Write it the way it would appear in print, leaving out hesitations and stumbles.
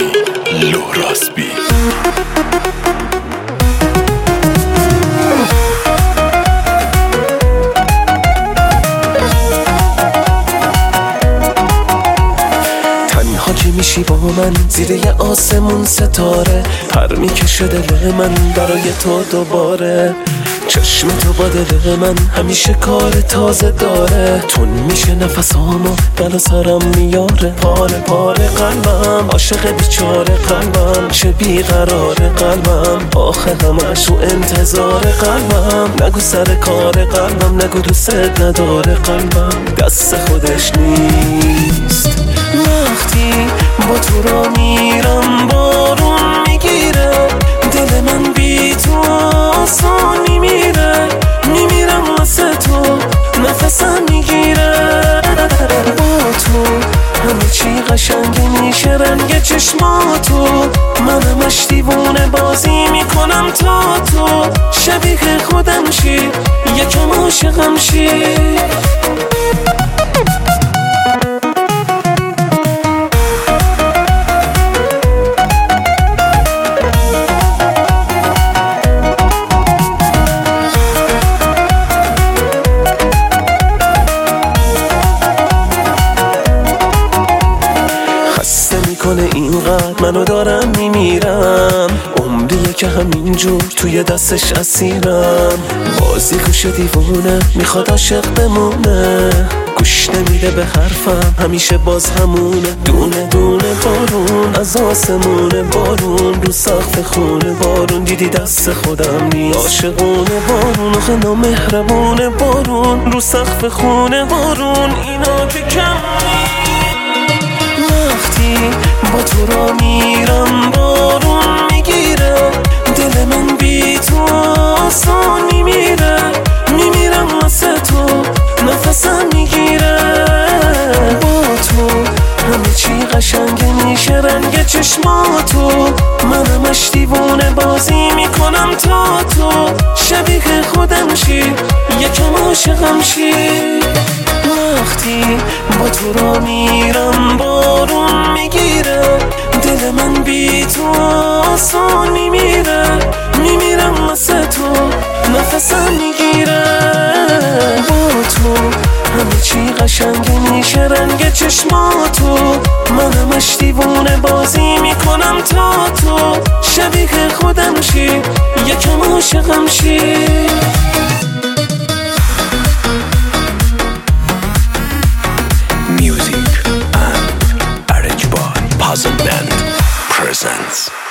لوراسبی. تنها که میشی با من زیر یه آسمون ستاره، پر میکشه دل من برای تو دوباره. چشم تو با دل من همیشه کار تازه داره، تون میشه نفسامو دل سرم میاره. پاره پاره قلبم عاشق بیچاره قلبم، چه بیقرار قلبم آخه همش رو انتظار قلبم. نگو سر کار قلبم، نگو دوست نداره قلبم، دست خودش نیست. وقتی با تو را میرم بارون میگیره، دل من بی تو آسان میمیره. میمیرم واسه تو نفسم میگیره. با تو همه چی قشنگه میشه، رنگ چشماتو من همش دیوونه بازی میکنم تا تو شبیه خودم شی، یکم عاشقم شی. کنه اینقدر منو دارم میمیرم، عمریه که همینجور توی دستش اسیرم. بازی گوش دیوونه میخواد عاشق بمونه، گوش نمیده به حرفم همیشه باز همونه. دونه دونه بارون از آسمونه، بارون رو سقف خونه، بارون دیدی دست خودم نیست. عاشقونه بارون آخه نامهربونه، بارون رو سقف خونه، بارون اینا که کم نیست. وقتی با تو را میرم بارون میگیره، دل من بی تو آسان میمیره. میمیرم واسه تو نفسم میگیره. با تو همه چی قشنگه میشه، رنگ چشماتو من همش دیوونه بازی میکنم تا تو شبیه خودم شی، یکم عاشقم شی. وقتی با تو را میرم بارون میگیره، دل من بی تو آسان میمیره. میمیرم واسه تو نفسم میگیره. با تو همه چی قشنگه میشه، رنگ چشماتو من همش دیوونه بازی میکنم تا تو شبیه خودم شی، یکم عاشقم شی. Music and arranged by Puzzle Band presents